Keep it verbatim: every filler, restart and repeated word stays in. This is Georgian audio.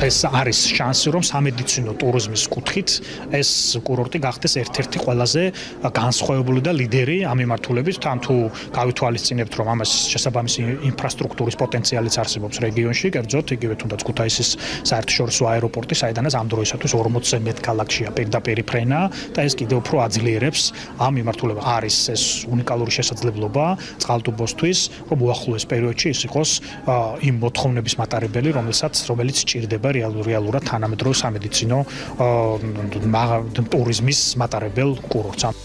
ეს არის შანსი, რომ სამედიცინო ტურიზმის კუთხით ეს კურორტი გახდეს ერთ-ერთი ყველაზე განსხვავებული და ლიდერი ამ მიმართულებით, თან თუ გავითვალისწინებთ, რომ ამას შესაბამისი ინფრასტრუქტურის პოტენციალიც არსებობს რეგიონში, კერძოდ იგივე თუნდაც ქუთაისის საერთაშორისო აეროპორტი, საიდანაც ამ დროისათვის ორმოცზე მეტ ქალაქშია პირდაპირ ფრენა და ეს კიდევ უფრო აძლიერებს ამ მიმართულებას. არის ეს უნიკალური შესაძლებლობა წყალტუბოსთვის, რომ უახლოეს პერიოდში ის იყოს იმ მოთხოვნების მატარებელი, რომელსაც რომელიც სჭირდება რეალურად თანამედროვე სამედიცინო ტურიზმის მატარებელ კურორტს.